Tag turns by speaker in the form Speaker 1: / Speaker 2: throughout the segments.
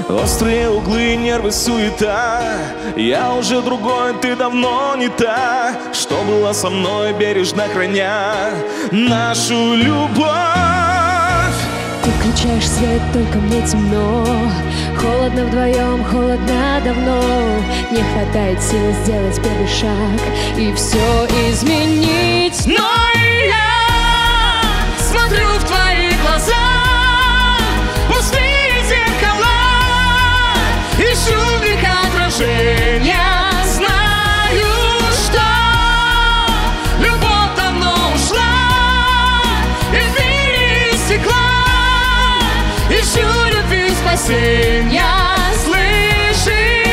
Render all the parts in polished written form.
Speaker 1: Острые углы, нервы, суета. Я уже другой, ты давно не та, что была со мной, бережно храня нашу любовь.
Speaker 2: Ты включаешь свет, только мне темно. Холодно вдвоем, холодно давно. Не хватает сил сделать первый шаг и все изменить. Но я смотрю в твои глаза, пустые зеркала, ищу в них отражения. Знаю, что любовь давно ушла из мира стекла. Ищу любви спасения, слышишь?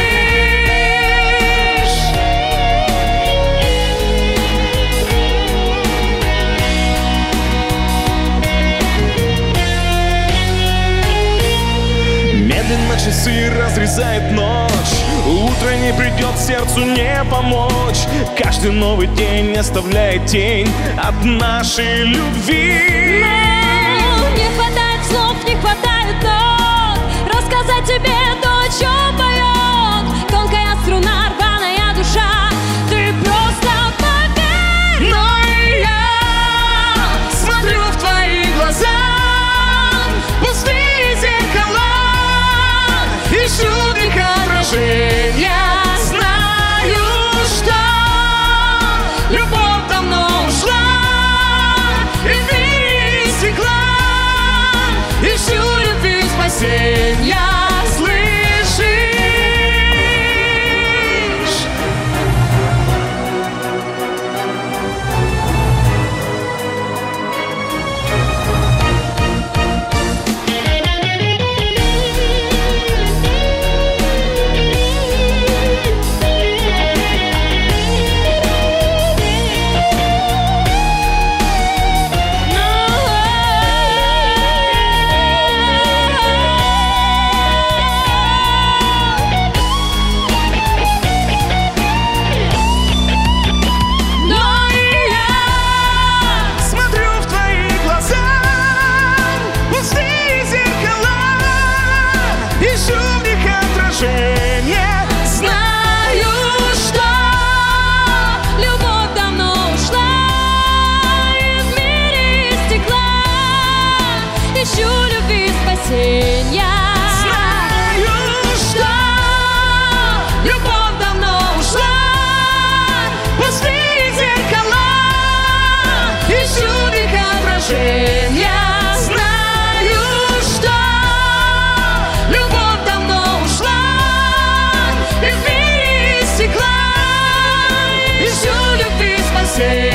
Speaker 1: Медленно часы разрезает ночь. Утро не придет, сердцу не помочь. Каждый новый день оставляет тень от нашей любви.
Speaker 2: Не хватает слов, не хватает нот рассказать тебе то, о чем поет тонкая струна, рваная душа. Ты просто поверь. Но я смотрю в твои глаза, пустые зеркала, ищу в них отражения. Знаю, что любовь давно ушла из мира стекла. Ищу любви спасения, слышишь? Say